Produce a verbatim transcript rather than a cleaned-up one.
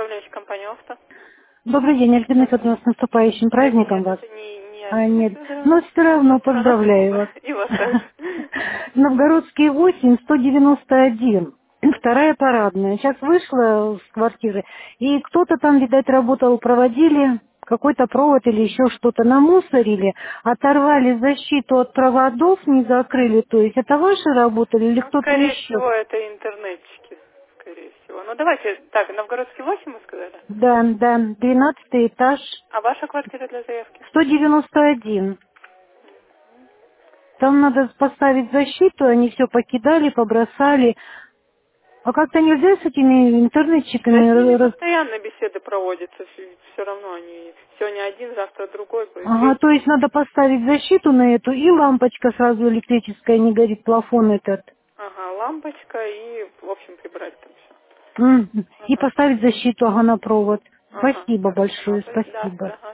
управляющая компания «Офта». Добрый день, Альбина Федоровна, с наступающим Нет, праздником нет, вас. это не, не А, Альбина нет, но Федоровна. все равно Ивана поздравляю Петрова. вас. И вас также. Новгородский восемь, сто девяносто один. Мгм. Вторая парадная. Сейчас вышла с квартиры, и кто-то там, видать, работал, проводили какой-то провод или еще что-то, намусорили, оторвали защиту от проводов, не закрыли. То есть это ваши работали или Ну, кто-то скорее еще? всего, это интернетчики. Скорее всего. Ну, давайте, так, Новгородский восемь, вы сказали? Да, да, двенадцатый этаж, А ваша квартира для заявки? сто девяносто один. Там надо поставить защиту, они все покидали, побросали. А как-то нельзя с этими Да с ними интернетчиками раз... постоянно беседы проводятся. Все равно они сегодня один, завтра другой. Ага, то есть надо поставить защиту на эту, и лампочка сразу электрическая, не горит плафон этот. Ага, лампочка и, в общем, прибрать там все. М, И Ага. поставить защиту, ага, на провод. Ага, Спасибо хорошо. большое, Да, спасибо. ага.